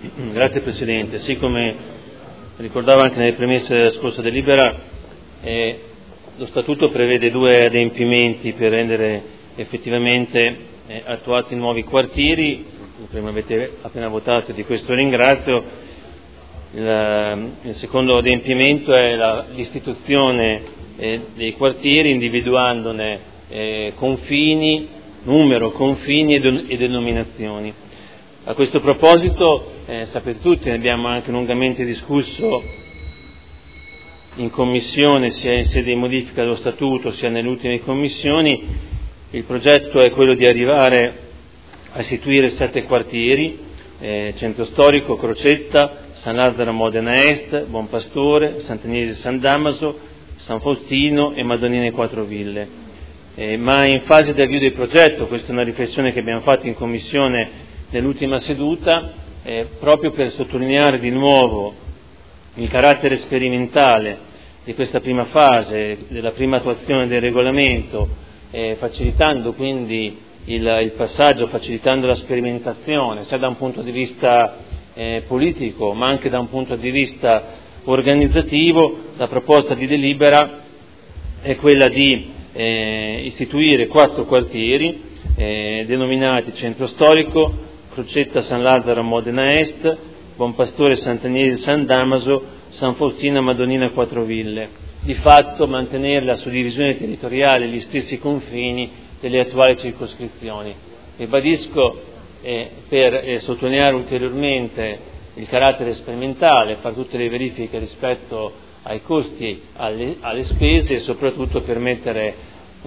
Grazie Presidente. Sì, come ricordavo anche nelle premesse della scorsa delibera, lo Statuto prevede due adempimenti per rendere effettivamente attuati nuovi quartieri. Il primo avete appena votato e di questo ringrazio. Il secondo adempimento è l'istituzione dei quartieri, individuandone confini, numero, confini e denominazioni. A questo proposito, sapete tutti, ne abbiamo anche lungamente discusso in Commissione, sia in sede di modifica dello Statuto, sia nelle ultime commissioni. Il progetto è quello di arrivare a istituire 7 quartieri, Centro Storico, Crocetta, San Lazzaro Modena Est, Buon Pastore, Sant'Agnese San Damaso, San Faustino e Madonnina Quattro Ville. Ma in fase di avvio del progetto, questa è una riflessione che abbiamo fatto in Commissione nell'ultima seduta, proprio per sottolineare di nuovo il carattere sperimentale di questa prima fase, della prima attuazione del regolamento, facilitando quindi il passaggio, facilitando la sperimentazione, sia da un punto di vista politico ma anche da un punto di vista organizzativo. La proposta di delibera è quella di istituire 4 quartieri denominati Centro Storico, Crocetta, San Lazzaro Modena Est, Buon Pastore, Sant'Agnese San Damaso, San Faustino, Madonnina Quattro Ville. Di fatto mantenere la suddivisione territoriale, gli stessi confini delle attuali circoscrizioni. Ribadisco, per sottolineare ulteriormente il carattere sperimentale, fare tutte le verifiche rispetto ai costi, alle spese e soprattutto permettere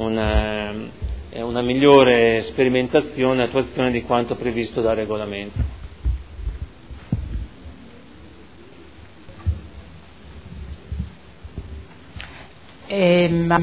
una migliore sperimentazione e attuazione di quanto previsto dal regolamento.